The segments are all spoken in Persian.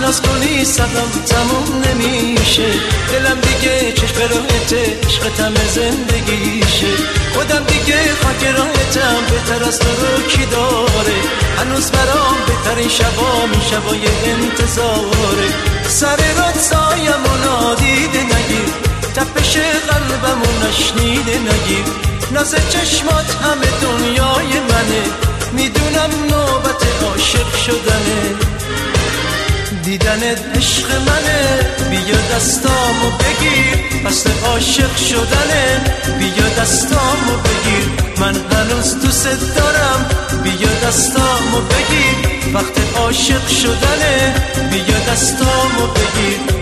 ناز کنی صبرم تموم نمیشه، دلم دیگه چشم راهت عشقتم زندگیشه، خودم دیگه خاک راهتم بهتر از تو رو کی داره، هنوز برام بهترین شبام این شبای انتظاره، سر راه سایمو نادیده نگیر، تپش قلبمو نشنیده نگیر، ناز چشمات همه دنیای منه، میدونم نوبت عاشق شدنه، دیدنت عشق منه، بیا دستامو بگیر، فصل عاشق شدنه، بیا دستامو بگیر، من هنوز دوست دارم، بیا دستامو بگیر، وقت عاشق شدنه، بیا دستامو بگیر.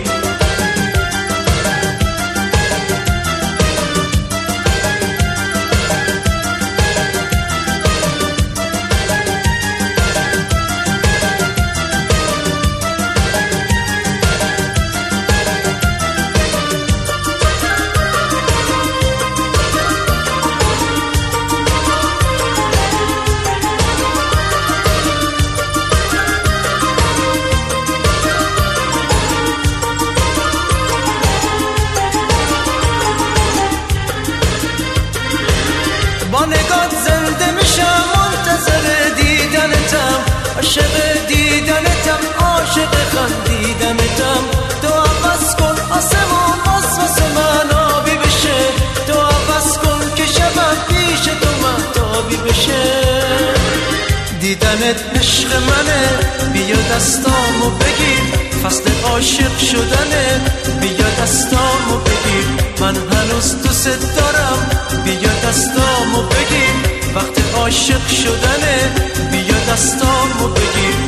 با نگات زنده میشم، منتظر دیدنتم، عاشق دیدنتم، عاشق خندیدنتم، تو عوض کن آسمون واسه من آبی بشه، تو عوض کن که شبم پیش تو مهتابی بشه، دیدنت عشق منه، بیا دستامو بگیر، فصل عاشق شدنه، بیا دستامو بگیر، من هنوز دوست دارم، بیا دستامو بگیر، وقت عاشق شدنه، بیا دستامو بگیر.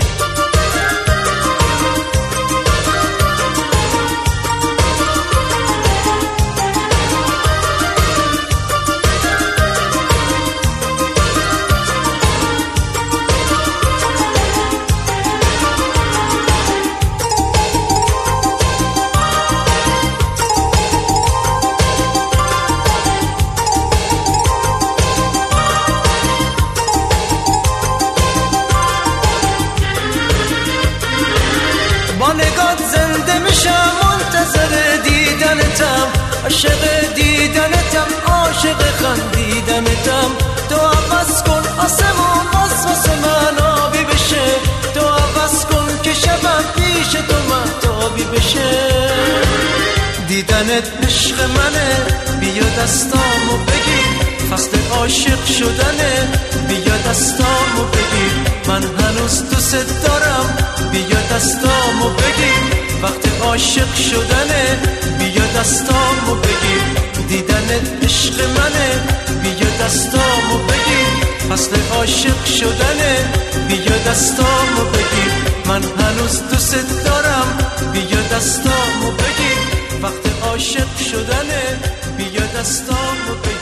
با نگات زنده میشم، منتظر دیدنتم، عاشق دیدنتم، عاشق خندیدنتم، تو عوض کن آسمون واسه من آبی بشه، تو عوض کن که شبم پیش تو مهتابی بشه، دیدنت عشق منه، بیا دستامو بگیر، فصل عاشق شدنه، بیا دستامو بگیر، من هنوز دوست دارم، بیا دستامو بگیر، وقت عاشق شدنه، بیا دستامو بگیر، دیدنت عشق منه، بیا دستامو بگیر، فصل عاشق شدنه، بیا دستامو بگیر، من هنوز دوست دارم، بیا دستامو بگیر، وقت عاشق شدنه، بیا دستامو بگیر.